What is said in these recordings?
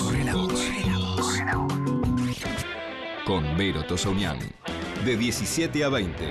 Corre la voz. Con Vero Tosaunian. De 17 a 20.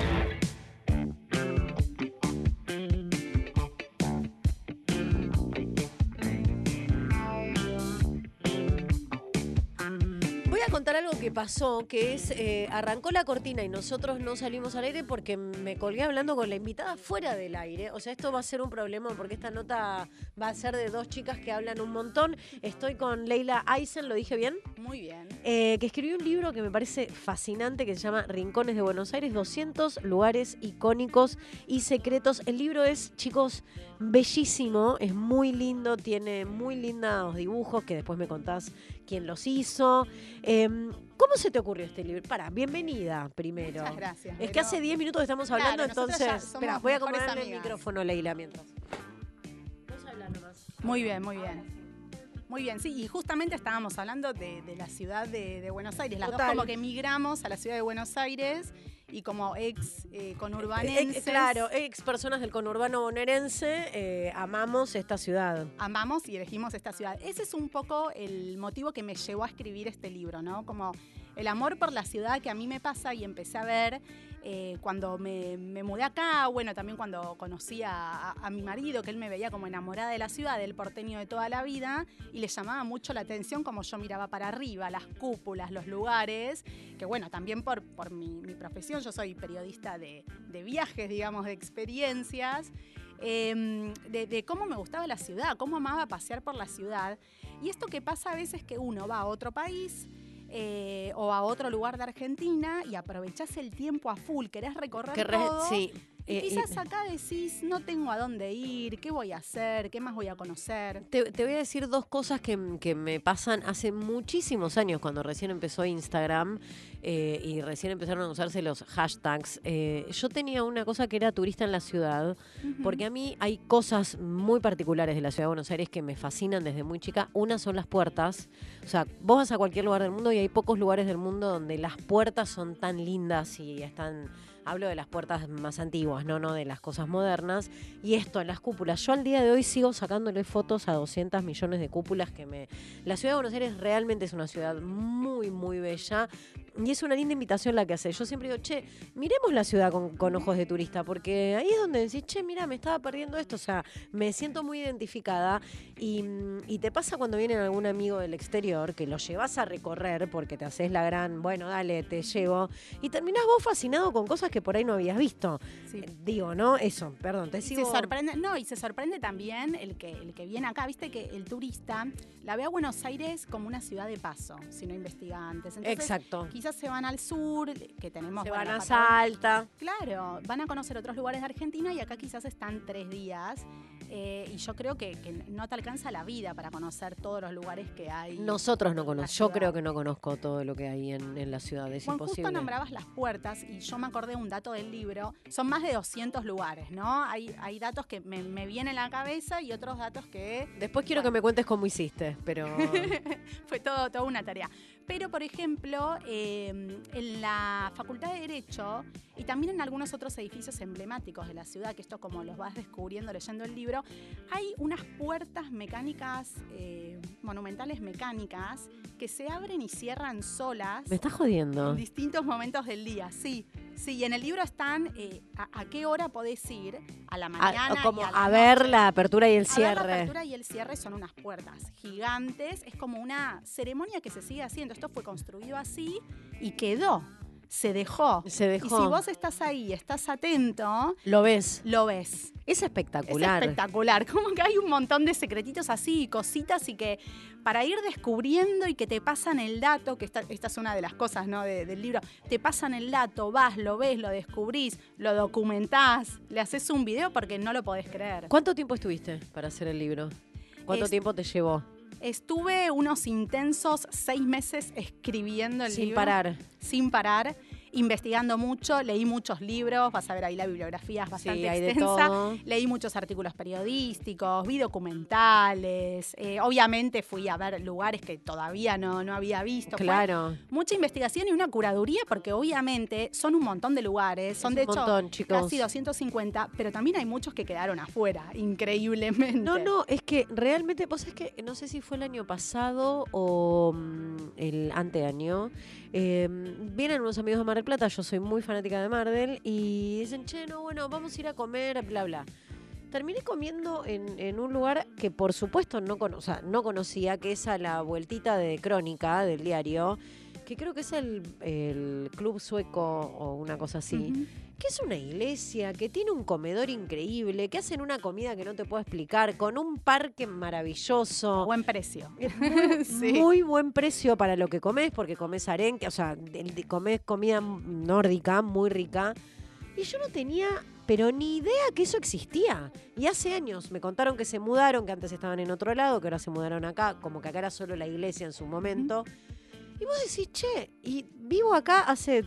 Contar algo que pasó, que es, arrancó la cortina y nosotros no salimos al aire porque me colgué hablando con la invitada fuera del aire. O sea, esto va a ser un problema porque esta nota va a ser de dos chicas que hablan un montón. Estoy con Leila Eisen, ¿lo dije bien? Muy bien. Que escribió un libro que me parece fascinante que se llama Rincones de Buenos Aires, 200 lugares icónicos y secretos. El libro es, chicos, bellísimo, es muy lindo, tiene muy lindos dibujos que después me contás quién los hizo. ¿Cómo se te ocurrió este libro? bienvenida primero. Muchas gracias. Es que hace 10 minutos que estamos hablando, entonces... Espera, voy a acomodarle el micrófono, Leila, mientras. Vos habla nomás. Muy bien, muy bien. Muy bien, sí, y justamente estábamos hablando de la ciudad de Buenos Aires. Las Total. dos como que emigramos a la ciudad de Buenos Aires y como ex conurbanenses. Claro, ex personas del conurbano bonaerense, amamos esta ciudad. Amamos y elegimos esta ciudad. Ese es un poco el motivo que me llevó a escribir este libro, ¿no? Como el amor por la ciudad que a mí me pasa y empecé a ver cuando me mudé acá, bueno, también cuando conocí a mi marido, que él me veía como enamorada de la ciudad, del porteño de toda la vida, y le llamaba mucho la atención como yo miraba para arriba, las cúpulas, los lugares, que bueno, también por mi profesión, yo soy periodista de viajes, digamos, de experiencias, de cómo me gustaba la ciudad, cómo amaba pasear por la ciudad. Y esto que pasa a veces que uno va a otro país o a otro lugar de Argentina y aprovechás el tiempo a full, querés recorrer todo. Sí. Y quizás acá decís, no tengo a dónde ir, qué voy a hacer, qué más voy a conocer. Te voy a decir dos cosas que me pasan hace muchísimos años, cuando recién empezó Instagram y recién empezaron a usarse los hashtags. Yo tenía una cosa que era turista en la ciudad, porque a mí hay cosas muy particulares de la ciudad de Buenos Aires que me fascinan desde muy chica. Una son las puertas. O sea, vos vas a cualquier lugar del mundo y hay pocos lugares del mundo donde las puertas son tan lindas y están... Hablo de las puertas más antiguas, no de las cosas modernas. Y esto, las cúpulas. Yo al día de hoy sigo sacándole fotos a 200 millones de cúpulas La ciudad de Buenos Aires realmente es una ciudad muy, muy bella. Y es una linda invitación la que hace. Yo siempre digo, che, miremos la ciudad con ojos de turista, porque ahí es donde decís, che, mira, me estaba perdiendo esto. O sea, me siento muy identificada. Y te pasa cuando viene algún amigo del exterior, que lo llevas a recorrer porque te haces la gran, bueno, dale, te llevo. Y terminás vos fascinado con cosas que por ahí no habías visto. Sí. Digo, ¿no? Eso, perdón, te sigo. Y se sorprende también el que viene acá. Viste que el turista la ve a Buenos Aires como una ciudad de paso, si no investiga antes. Entonces, exacto. Quizás se van al sur, que tenemos... Se van a Salta. Claro, van a conocer otros lugares de Argentina y acá quizás están 3 días. Y yo creo que no te alcanza la vida para conocer todos los lugares que hay. Nosotros no conocemos. Yo creo que no conozco todo lo que hay en la ciudad. Es imposible. Justo nombrabas las puertas y yo me acordé de un dato del libro. Son más de 200 lugares, ¿no? Hay datos que me vienen a la cabeza y otros datos que... Después quiero que me cuentes cómo hiciste, pero... Fue toda una tarea. Pero, por ejemplo, en la Facultad de Derecho y también en algunos otros edificios emblemáticos de la ciudad, que esto como los vas descubriendo leyendo el libro, hay unas puertas mecánicas, monumentales mecánicas, que se abren y cierran solas. ¿Me estás jodiendo? En distintos momentos del día, sí. Sí, y en el libro están a qué hora podés ir, a la mañana como y a la a ver noche. la apertura y el cierre. La apertura y el cierre son unas puertas gigantes, es como una ceremonia que se sigue haciendo. Esto fue construido así y quedó. Se dejó. Se dejó. Y si vos estás ahí, estás atento... Lo ves. Lo ves. Es espectacular. Es espectacular. Como que hay un montón de secretitos así y cositas y que para ir descubriendo y que te pasan el dato, que esta es una de las cosas, ¿no? del libro, te pasan el dato, vas, lo ves, lo descubrís, lo documentás, le haces un video porque no lo podés creer. ¿Cuánto tiempo estuviste para hacer el libro? ¿Cuánto tiempo te llevó? Estuve unos intensos 6 meses escribiendo el libro. Sin parar. Sin parar. investigando mucho, leí muchos libros, vas a ver ahí la bibliografía es bastante hay de extensa. todo. Leí muchos artículos periodísticos, vi documentales, obviamente fui a ver lugares que todavía no había visto. Claro. Fue mucha investigación y una curaduría porque obviamente son un montón de lugares, son Es de un hecho montón, chicos. casi 250, pero también hay muchos que quedaron afuera, increíblemente. No, es que realmente, vos sabés que no sé si fue el año pasado o el anteaño. Vienen unos amigos de Mar del Plata, yo soy muy fanática de Mardel, y dicen, che, no, bueno, vamos a ir a comer, bla, bla. Terminé comiendo en un lugar que por supuesto no conocía, que es a la vueltita de Crónica del diario, que creo que es el Club Sueco o una cosa así. Ujú. Que es una iglesia, que tiene un comedor increíble, que hacen una comida que no te puedo explicar, con un parque maravilloso. Buen precio. Muy, Sí. muy buen precio para lo que comes, porque comes arenque, o sea, comes comida nórdica, muy rica. Y yo no tenía, pero ni idea que eso existía. Y hace años me contaron que se mudaron, que antes estaban en otro lado, que ahora se mudaron acá, como que acá era solo la iglesia en su momento. Y vos decís, che, y vivo acá hace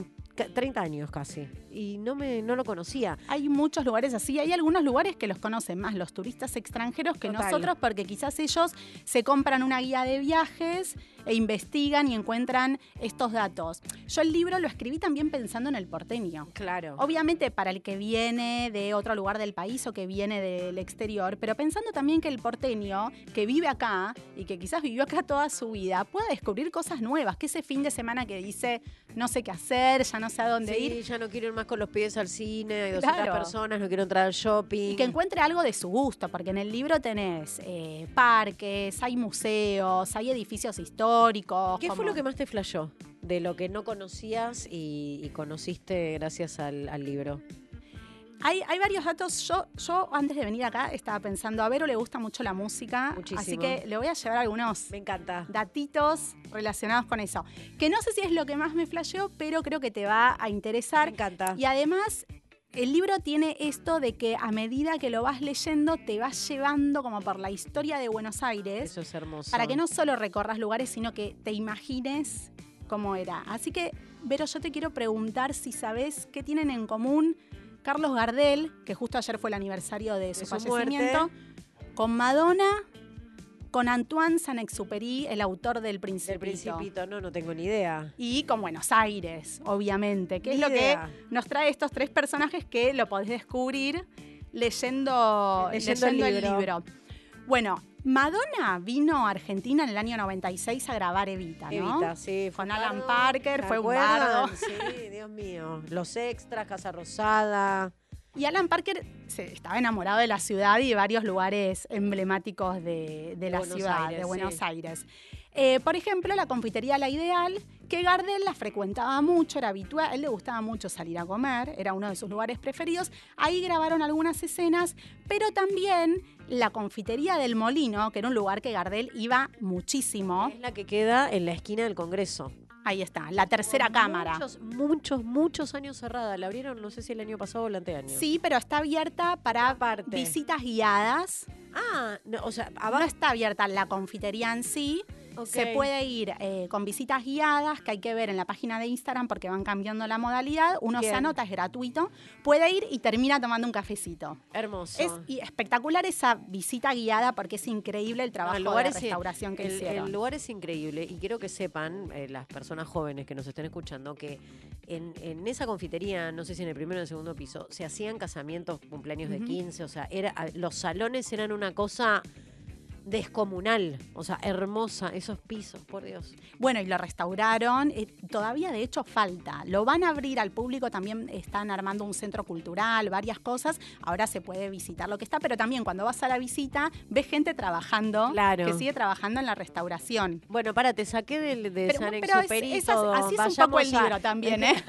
30 años casi, y no lo conocía. Hay muchos lugares así, hay algunos lugares que los conocen más los turistas extranjeros que Total. nosotros, porque quizás ellos se compran una guía de viajes e investigan y encuentran estos datos. Yo el libro lo escribí también pensando en el porteño. Claro. Obviamente para el que viene de otro lugar del país o que viene del exterior, pero pensando también que el porteño que vive acá y que quizás vivió acá toda su vida pueda descubrir cosas nuevas, que ese fin de semana que dice no sé qué hacer, ya no sé a dónde ir, Ya no quiero ir más con los pies al cine, hay 200 Claro. personas, no quiero entrar al shopping. y que encuentre algo de su gusto, porque en el libro tenés parques, hay museos, hay edificios históricos. ¿Qué fue como- lo que más te flashó de lo que no conocías y conociste gracias al libro? Hay varios datos. Yo antes de venir acá estaba pensando, a Vero le gusta mucho la música, Muchísimo. así que le voy a llevar algunos Me encanta. datitos relacionados con eso. Que no sé si es lo que más me flasheó, pero creo que te va a Me interesar. encanta. Y además, el libro tiene esto de que a medida que lo vas leyendo, te vas llevando como por la historia de Buenos Aires, Eso es hermoso. para que no solo recorras lugares, sino que te imagines cómo era. Así que, Vero, yo te quiero preguntar si sabés qué tienen en común Carlos Gardel, que justo ayer fue el aniversario de su fallecimiento, con Madonna, con Antoine Saint-Exupéry, el autor del Principito. Del Principito, no tengo ni idea. Y con Buenos Aires, obviamente, que es Ni lo idea. que nos trae estos tres personajes que lo podés descubrir leyendo el libro. Bueno, Madonna vino a Argentina en el año 96 a grabar Evita, ¿no? Evita, sí. Con fue Alan bardo, Parker, ¿se fue un acuerdan? bardo. Sí, Dios mío. Los extras, Casa Rosada. Y Alan Parker estaba enamorado de la ciudad y de varios lugares emblemáticos de la Buenos ciudad, Aires, de Buenos sí. Aires. Por ejemplo, la confitería La Ideal, que Gardel la frecuentaba mucho, era habitual, a él le gustaba mucho salir a comer, era uno de sus lugares preferidos. Ahí grabaron algunas escenas, pero también la confitería del Molino, que era un lugar que Gardel iba muchísimo. Es la que queda en la esquina del Congreso. Ahí está, la tercera cámara. Muchos años cerrada. La abrieron, no sé si el año pasado o el anteaño. Sí, pero está abierta para Aparte. visitas guiadas. Ah, no, o sea, No abajo. está abierta la confitería en sí. Ok. Se puede ir con visitas guiadas, que hay que ver en la página de Instagram porque van cambiando la modalidad. Uno se Bien. anota, es gratuito. Puede ir y termina tomando un cafecito. Hermoso. Es espectacular esa visita guiada porque es increíble el trabajo de restauración que hicieron. El lugar es increíble y quiero que sepan, las personas jóvenes que nos estén escuchando, que en esa confitería, no sé si en el primero o en el segundo piso, se hacían casamientos, cumpleaños de 15, o sea, los salones eran una cosa descomunal, o sea, hermosa, esos pisos, por Dios. Bueno, y lo restauraron. Todavía, de hecho, falta. Lo van a abrir al público. También están armando un centro cultural, varias cosas. Ahora se puede visitar lo que está, pero también cuando vas a la visita, ves gente trabajando, Claro. que sigue trabajando en la restauración. Bueno, te saqué de Pero Saint-Exupéry y todo. así es un poco el Vayamos a- libro también, ¿eh?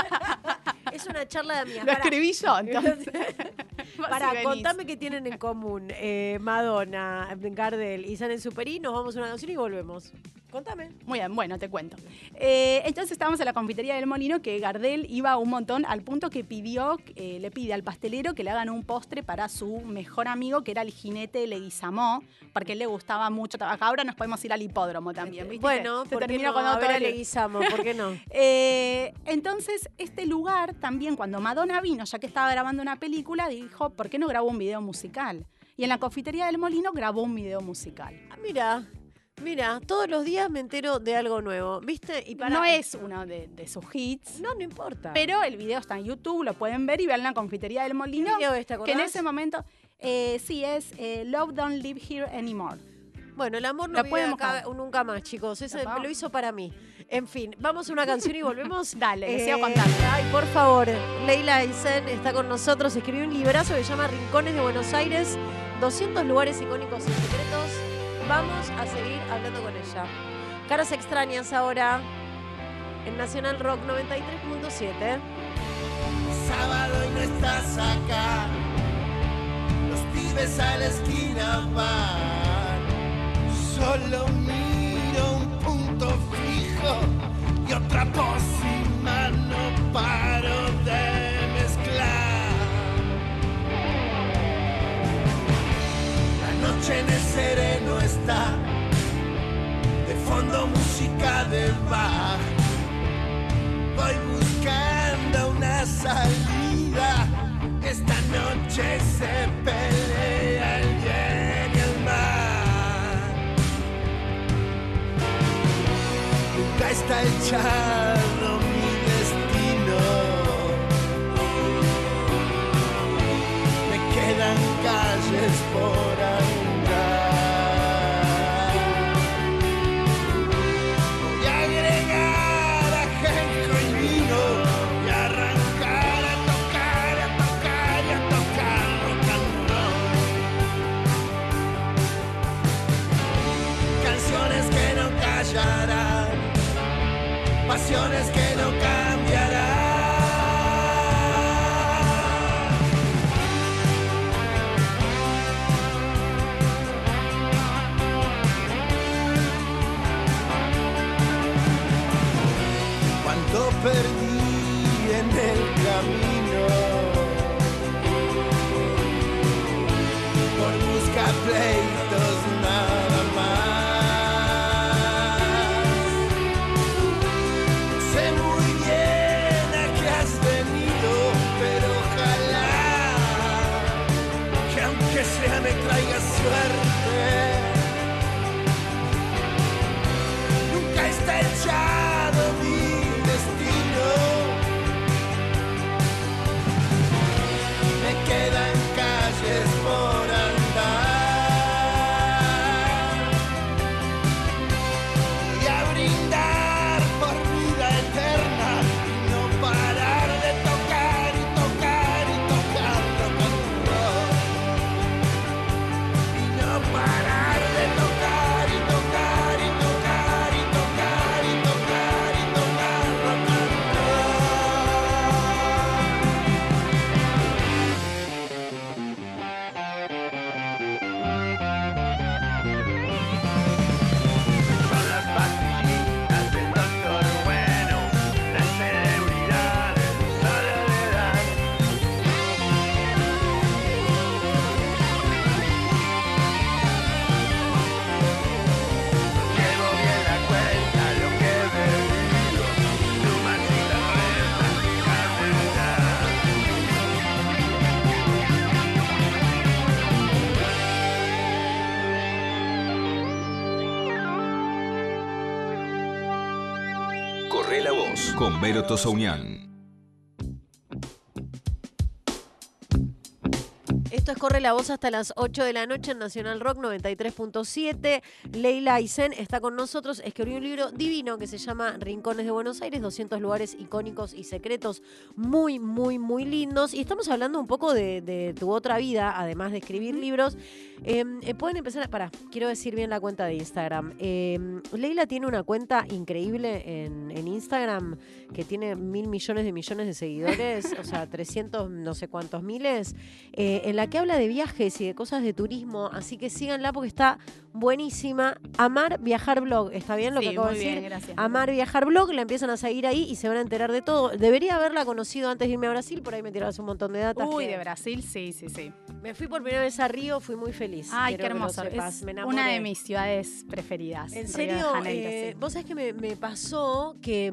Es una charla de amigas. Lo Pará. escribí yo, entonces. Para, Vas y venís. contame qué tienen en común Madonna, Gardel y Saint-Exupéry. Nos vamos a una canción y volvemos. Contame. Muy bien, bueno, te cuento. Entonces estábamos en la confitería del Molino, que Gardel iba un montón, al punto que le pide al pastelero que le hagan un postre para su mejor amigo, que era el jinete Leguizamó, porque a él le gustaba mucho. Acá ahora nos podemos ir al hipódromo también, ¿viste? Bueno, Se ¿por qué termina no? cuando A ver, todo Leguizamo, ¿por qué no? Entonces, este lugar también, cuando Madonna vino, ya que estaba grabando una película, dijo, ¿por qué no grabó un video musical? Y en la confitería del Molino grabó un video musical. Ah, mira, todos los días me entero de algo nuevo, ¿viste? Y No es uno de sus hits. No importa. Pero el video está en YouTube, lo pueden ver y vean en la confitería del Molino. ¿Qué video es, te que acordás? en ese momento, sí, es Love Don't Live Here Anymore. Bueno, el amor no La vive pueden acá buscar. nunca más, chicos. Ese Apa. me lo hizo para mí. En fin, vamos a una canción y volvemos. Dale, les sigo contando. Ay, por favor. Leila Aysén está con nosotros. Escribió un librazo que se llama Rincones de Buenos Aires, 200 lugares icónicos y secretos. Vamos a seguir hablando con ella. Caras extrañas ahora en Nacional Rock 93.7. Sábado y no estás acá. Los pibes a la esquina van. Solo miro un punto fijo y otra pócima no paro de mezclar. La noche en el sereno está, de fondo música de Bach. Voy buscando una salida. Esta noche se pelea el bien y el mal. Nunca está echado mi destino. Me quedan calles por andar. Voy a agregar ajenjo y vino y arrancar a tocar, a tocar y a tocar rock and roll. Canciones que no callarán, pasiones que no cambiarán. Cuánto perdí en el camino por buscar pleitos nada más. Sé muy bien a qué has venido, pero ojalá que aunque sea me traiga suerte. Nunca está echado mi destino. Me quedan calles por andar y a brindar por vida eterna y no parar de tocar y tocar y tocar rock and roll. Y no parar de tocar y tocar y tocar y tocar y tocar y tocar rock and roll. Son las pastillitas del doctor bueno, la celebridad de soledad. Llevo bien la cuenta lo que he bebido, sumas y las restas, Corre la voz con Vero Tosaunian. Esto es Corre la Voz hasta las 8 de la noche en Nacional Rock 93.7. Leila Aysén está con nosotros. Escribió un libro divino que se llama Rincones de Buenos Aires, 200 lugares icónicos y secretos muy, muy, muy lindos. Y estamos hablando un poco de tu otra vida, además de escribir libros. Pueden empezar, quiero decir bien la cuenta de Instagram. Leila tiene una cuenta increíble en Instagram que tiene 1.000 millones de seguidores, o sea, 300 no sé cuántos miles, en la que que habla de viajes y de cosas de turismo, así que síganla porque está buenísima. Amar Viajar Blog, ¿está bien lo que acabo de decir? Bien, gracias. Amar Viajar Blog, la empiezan a seguir ahí y se van a enterar de todo. Debería haberla conocido antes de irme a Brasil, por ahí me tirabas un montón de datos. Uy, de Brasil, sí. Me fui por primera vez a Río, fui muy feliz. Ay, quiero qué que lo hermoso. sepas, Es me enamoré. una de mis ciudades preferidas. En Río de serio, Janeiro, sí. vos sabés que me pasó que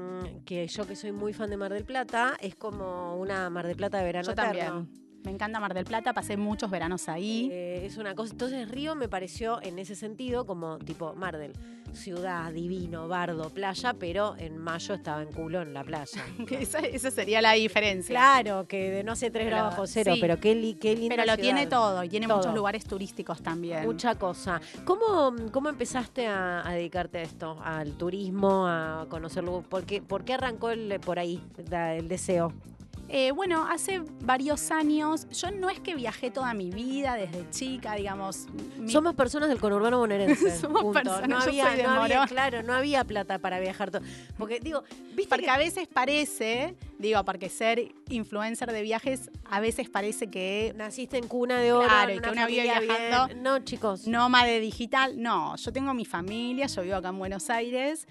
yo que soy muy fan de Mar del Plata, es como una Mar del Plata de verano Yo eterno. también. Me encanta Mar del Plata, pasé muchos veranos ahí. Es una cosa. Entonces Río me pareció en ese sentido como tipo Mar del ciudad, divino, bardo, playa, pero en mayo estaba en culo en la playa. Esa sería la diferencia. Claro, que de no sé 3 grados bajo cero, sí. pero qué linda Pero lo ciudad. tiene todo y tiene Todo. muchos lugares turísticos también. Mucha cosa. ¿Cómo empezaste a dedicarte a esto? Al turismo, a conocerlo. ¿Por qué arrancó por ahí el deseo? Bueno, hace varios años, yo no es que viajé toda mi vida desde chica, digamos. Somos personas del conurbano bonaerense. Somos punto. personas, no yo había, soy de no había, Morón. claro, no había plata para viajar. Porque digo, viste Porque a veces parece, porque ser influencer de viajes, a veces parece que naciste en cuna de oro, Claro, en y que una una vive familia viajando. bien. No, chicos. nómade digital. No, yo tengo mi familia, yo vivo acá en Buenos Aires.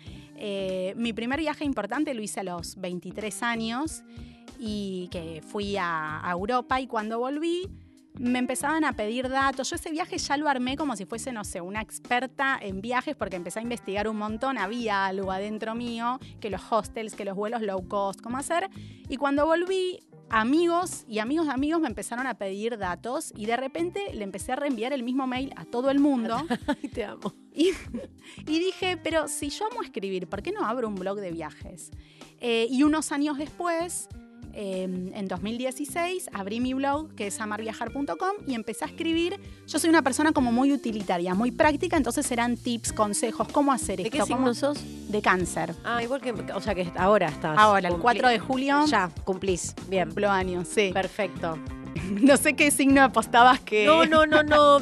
Mi primer viaje importante lo hice a los 23 años y que fui a Europa, y cuando volví me empezaban a pedir datos. Yo ese viaje ya lo armé como si fuese, no sé, una experta en viajes, porque empecé a investigar un montón. Había algo adentro mío, que los hostels, que los vuelos low cost, cómo hacer. Y cuando volví, amigos y amigos de amigos me empezaron a pedir datos y de repente le empecé a reenviar el mismo mail a todo el mundo. Ay, te amo. Y dije, pero si yo amo escribir, ¿por qué no abro un blog de viajes? Y unos años después, en 2016, abrí mi blog, que es amarviajar.com, y empecé a escribir. Yo soy una persona como muy utilitaria, muy práctica, entonces eran tips, consejos, cómo hacer ¿De esto. qué signo sos? De Cáncer. Ah, igual que, o sea que ahora estás. Ahora, el 4 de julio, Ya, cumplís. Bien. cumplo años, sí. Perfecto. No sé qué signo apostabas que... No.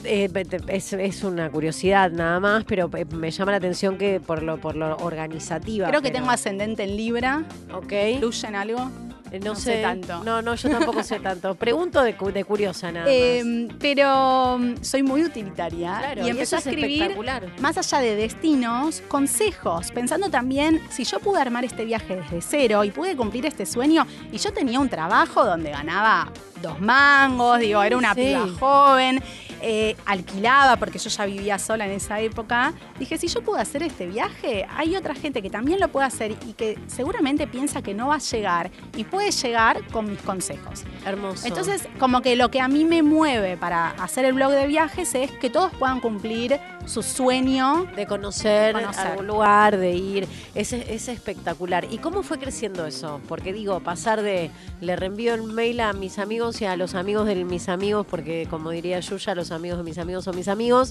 Es una curiosidad nada más, pero me llama la atención que por lo organizativa. Creo que pero- tengo ascendente en Libra. Ok. ¿Influye en algo? No sé sé tanto. No, yo tampoco sé tanto. Pregunto de curiosa nada más. Pero soy muy utilitaria. Claro, y empecé a eso es escribir, espectacular. más allá de destinos, consejos, pensando también, si yo pude armar este viaje desde cero y pude cumplir este sueño, y yo tenía un trabajo donde ganaba 2 mangos, era una Sí. piba joven, alquilaba porque yo ya vivía sola en esa época, dije, si yo puedo hacer este viaje, hay otra gente que también lo puede hacer y que seguramente piensa que no va a llegar y puede llegar con mis consejos. Hermoso. Entonces, como que lo que a mí me mueve para hacer el blog de viajes es que todos puedan cumplir su sueño. de conocer, Conocer. algún lugar, de ir, es espectacular. ¿Y cómo fue creciendo eso? Porque digo, pasar de, le reenvío el mail a mis amigos y a los amigos de mis amigos, porque como diría Yuya, los amigos de mis amigos son mis amigos,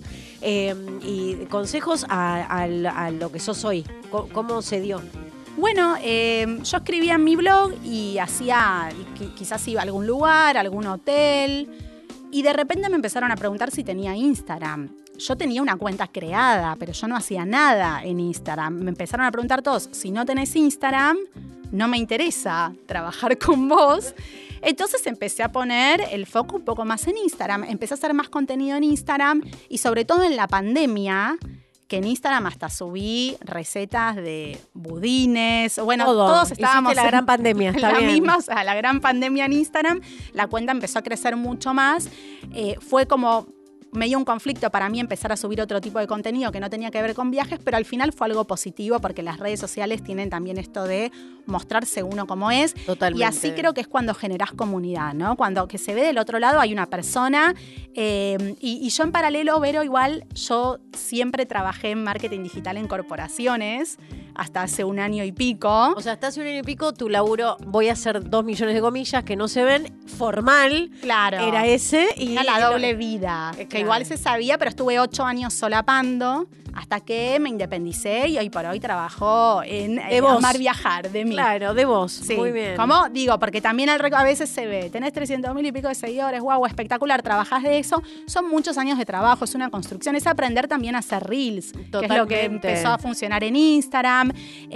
y consejos a lo que sos hoy. ¿Cómo se dio? Bueno, yo escribía en mi blog y hacía, quizás iba a algún lugar, a algún hotel, y de repente me empezaron a preguntar si tenía Instagram. Yo tenía una cuenta creada, pero yo no hacía nada en Instagram. Me empezaron a preguntar todos, si no tenés Instagram, no me interesa trabajar con vos. Entonces empecé a poner el foco un poco más en Instagram. Empecé a hacer más contenido en Instagram y sobre todo en la pandemia, que en Instagram hasta subí recetas de budines. Bueno, Todo. todos estábamos Hiciste la gran pandemia, está la bien. misma, o sea, la gran pandemia en Instagram. La cuenta empezó a crecer mucho más. Fue como medio un conflicto para mí empezar a subir otro tipo de contenido que no tenía que ver con viajes, pero al final fue algo positivo porque las redes sociales tienen también esto de mostrarse uno como es. Totalmente. Y así creo que es cuando generás comunidad, ¿no? Cuando que se ve del otro lado hay una persona. Y yo en paralelo, Vero, igual yo siempre trabajé en marketing digital en corporaciones hasta hace 1 año y pico. O sea, hasta hace 1 año y pico, tu laburo, voy a hacer 2 millones de comillas que no se ven, formal, Claro. era ese. Y Era la doble vida, que claro. igual se sabía, pero estuve 8 años solapando hasta que me independicé y hoy por hoy trabajo en vos. amar viajar, de mí. Claro, de vos. Sí. Muy bien. ¿Cómo? Digo, porque también a veces se ve, tenés 300.000 y pico de seguidores, guau, espectacular, trabajás de eso. Son muchos años de trabajo, es una construcción, es aprender también a hacer reels, que es lo que Totalmente. empezó a funcionar en Instagram.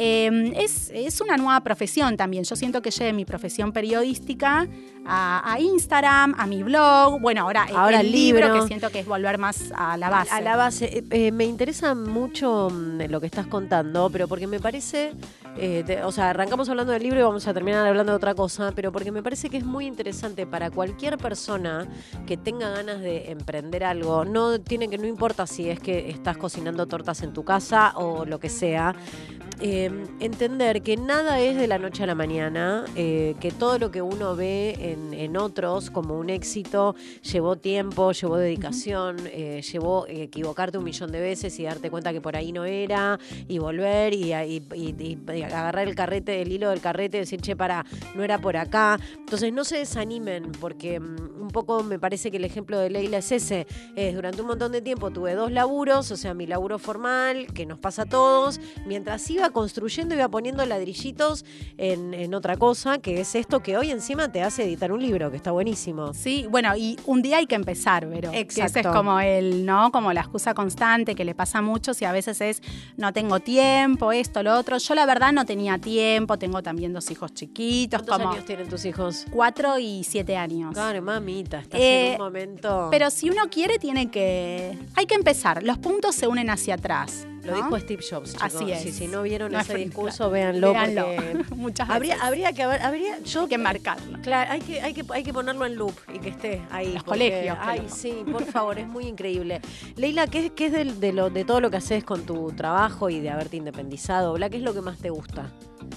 Es una nueva profesión también. Yo siento que llevé mi profesión periodística a Instagram, a mi blog. Bueno, ahora el libro, que siento que es volver más a la base. A la base. Me interesa mucho lo que estás contando, pero porque me parece, o sea, arrancamos hablando del libro y vamos a terminar hablando de otra cosa, pero porque me parece que es muy interesante para cualquier persona que tenga ganas de emprender algo. No importa si es que estás cocinando tortas en tu casa o lo que sea. Entender que nada es de la noche a la mañana, que todo lo que uno ve en otros como un éxito llevó tiempo, llevó dedicación, llevó equivocarte 1.000.000 de veces y darte cuenta que por ahí no era, y volver y agarrar el hilo del carrete y decir, che, no era por acá. Entonces no se desanimen, porque un poco me parece que el ejemplo de Leila es ese. Durante un montón de tiempo tuve 2 laburos, o sea, mi laburo formal, que nos pasa a todos, mientras iba construyendo, iba poniendo ladrillitos en otra cosa, que es esto que hoy encima te hace editar un libro, que está buenísimo. Sí, bueno, y un día hay que empezar, Vero. Exacto. Que ese es como la excusa constante que le pasa a muchos y a veces es, no tengo tiempo, esto, lo otro. Yo la verdad no tenía tiempo, tengo también 2 hijos chiquitos. ¿Cuántos años tienen tus hijos? 4 y 7 años. Claro, mamita, estás en un momento... Pero si uno quiere, hay que empezar. Los puntos se unen hacia atrás. Lo dijo Steve Jobs, chicos. Así es. Si no vieron ese discurso, claro. véanlo. Porque muchas veces. Habría que marcarlo. Claro, hay que ponerlo en loop y que esté ahí. Los colegios. Ay, sí, por favor, es muy increíble. Leila, ¿qué es de todo lo que haces con tu trabajo y de haberte independizado? ¿Qué es lo que más te gusta?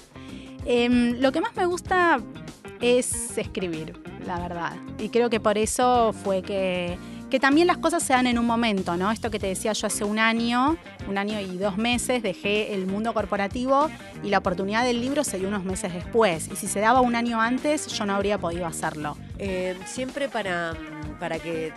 Lo que más me gusta es escribir, la verdad. Y creo que por eso fue que también las cosas se dan en un momento, ¿no? Esto que te decía yo hace un año y 2 meses, dejé el mundo corporativo y la oportunidad del libro se dio unos meses después. Y si se daba un año antes, yo no habría podido hacerlo. Siempre para que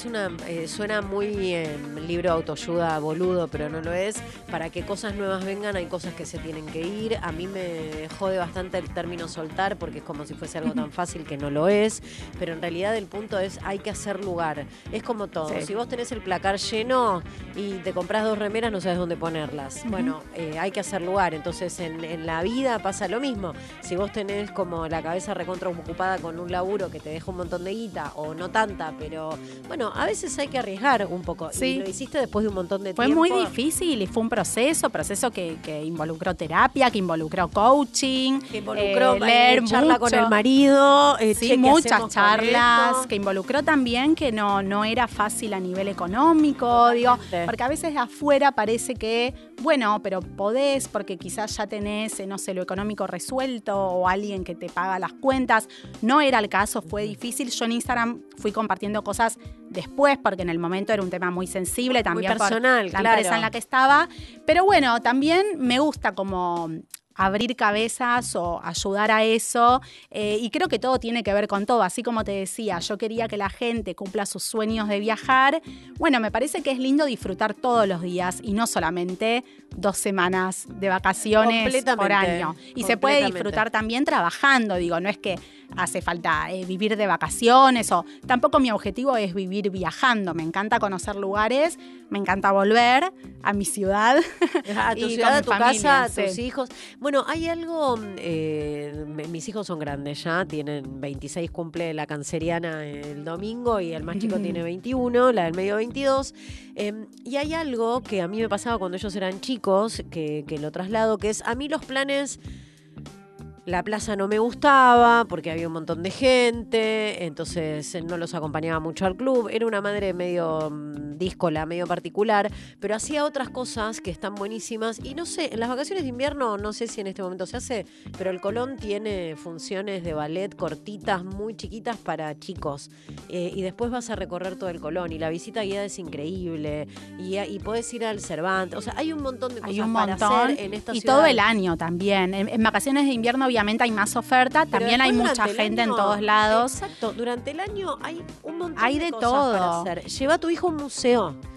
suena muy libro de autoayuda boludo, pero no lo es. Para que cosas nuevas vengan hay cosas que se tienen que ir. A mí me jode bastante el término soltar, porque es como si fuese algo tan fácil que no lo es, pero en realidad el punto es hay que hacer lugar. Es como todo. Sí. Si vos tenés el placar lleno y te compras 2 remeras, no sabes dónde ponerlas. Bueno, hay que hacer lugar. Entonces en la vida pasa lo mismo. Si vos tenés como la cabeza recontra ocupada con un laburo que te deja un montón de guita o no tanta, pero bueno, a veces hay que arriesgar un poco. Sí. Y lo hiciste después de un montón de fue tiempo. Fue muy difícil y fue un proceso que involucró terapia, que involucró coaching, que involucró leer charla mucho. con el marido, sí, muchas charlas, que involucró también que no era fácil a nivel económico, Totalmente. digo, porque a veces de afuera parece que, bueno, pero podés porque quizás ya tenés, no sé, lo económico resuelto o alguien que te paga las cuentas. No era el caso, fue difícil. Yo en Instagram fui compartiendo cosas después porque en el momento era un tema muy sensible, también muy personal, por la claro. empresa en la que estaba. Pero bueno, también me gusta como abrir cabezas o ayudar a eso, y creo que todo tiene que ver con todo, así como te decía, yo quería que la gente cumpla sus sueños de viajar. Bueno, me parece que es lindo disfrutar todos los días y no solamente 2 semanas de vacaciones por año. Y se puede disfrutar también trabajando, digo, no es que hace falta vivir de vacaciones, o tampoco mi objetivo es vivir viajando. Me encanta conocer lugares, me encanta volver a mi ciudad. A tu ciudad, a tu casa, a tus hijos. Bueno, hay algo, mis hijos son grandes ya, tienen 26, cumple la canceriana el domingo y el más chico tiene 21, la del medio 22. Y hay algo que a mí me pasaba cuando ellos eran chicos, que lo traslado, que es a mí los planes... La plaza no me gustaba porque había un montón de gente, entonces no los acompañaba mucho al club. Era una madre medio díscola, medio particular, pero hacía otras cosas que están buenísimas. Y no sé, en las vacaciones de invierno, no sé si en este momento se hace, pero el Colón tiene funciones de ballet cortitas, muy chiquitas para chicos. Y después vas a recorrer todo el Colón y la visita guiada es increíble. Y podés ir al Cervantes. O sea, hay un montón de cosas para hacer en esta ciudad. Y todo el año también. En vacaciones de invierno obviamente hay más oferta, pero también hay mucha gente en todos lados. Exacto, durante el año hay un montón hay de de cosas todo para hacer. Lleva a tu hijo a un museo.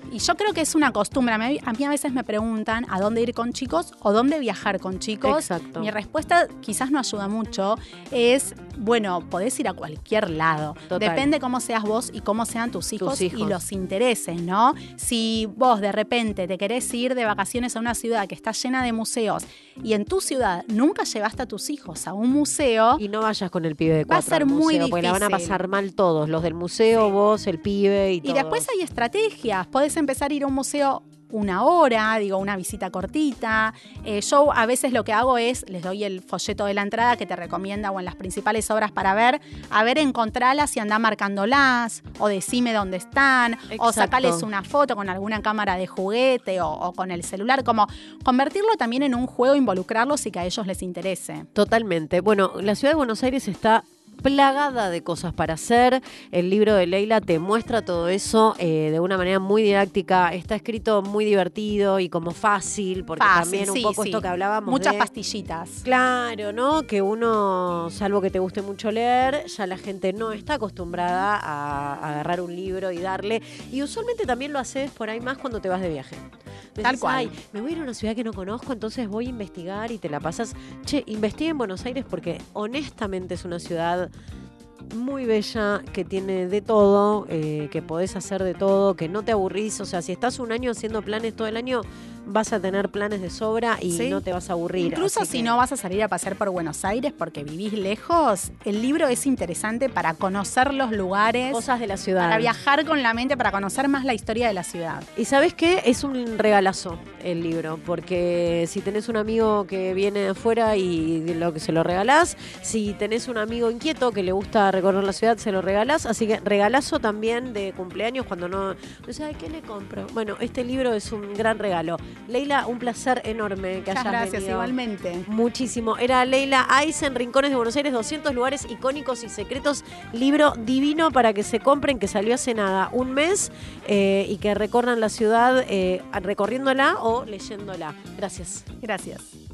Y yo creo que es una costumbre. A mí a veces me preguntan a dónde ir con chicos o dónde viajar con chicos. Exacto. Mi respuesta quizás no ayuda mucho. Es, bueno, podés ir a cualquier lado. Total. Depende cómo seas vos y cómo sean tus hijos y hijos. los intereses, ¿no? Si vos de repente te querés ir de vacaciones a una ciudad que está llena de museos y en tu ciudad nunca llevaste a tus hijos a un museo, Y no vayas con el pibe de 4 Va a ser al muy museo, porque la van a difícil. pasar mal todos, los del museo, Sí. vos, el pibe y todo. y después hay estrategias. Podés empezar a ir a un museo una hora, una visita cortita. Yo a veces lo que hago es, les doy el folleto de la entrada que te recomienda o en las principales obras para ver, a ver, encontralas y andá marcándolas, o decime dónde están, o Exacto. sacales una foto con alguna cámara de juguete o con el celular, como convertirlo también en un juego, involucrarlos y que a ellos les interese. Totalmente. Bueno, la ciudad de Buenos Aires está plagada de cosas para hacer. El libro de Leila te muestra todo eso de una manera muy didáctica. Está escrito muy divertido y como fácil, porque también un poco esto que hablábamos Muchas de... pastillitas. Claro, ¿no? Que uno, salvo que te guste mucho leer, ya la gente no está acostumbrada a agarrar un libro y darle. Y usualmente también lo haces por ahí más cuando te vas de viaje. Tal cual. Ay, me voy a ir a una ciudad que no conozco, entonces voy a investigar y te la pasas. Che, investiga en Buenos Aires porque honestamente es una ciudad muy bella, que tiene de todo, que podés hacer de todo, que no te aburrís. O sea, si estás un año haciendo planes todo el año, vas a tener planes de sobra y Sí. no te vas a aburrir. Incluso Así si que- no vas a salir a pasear por Buenos Aires porque vivís lejos, el libro es interesante para conocer los lugares, Cosas de la ciudad. para viajar con la mente, para conocer más la historia de la ciudad. Y ¿sabes qué? Es un regalazo el libro, porque si tenés un amigo que viene de afuera y de lo que se lo regalás, si tenés un amigo inquieto que le gusta recorrer la ciudad, se lo regalás, así que regalazo también de cumpleaños cuando no sé, ay, ¿qué le compro? Bueno, este libro es un gran regalo. Leila, un placer enorme que Muchas hayas gracias, venido. igualmente. Muchísimo. Era Leila Aysen, Rincones de Buenos Aires, 200 lugares icónicos y secretos. Libro divino para que se compren, que salió hace nada, un mes, y que recorran la ciudad recorriéndola o leyéndola. Gracias. Gracias.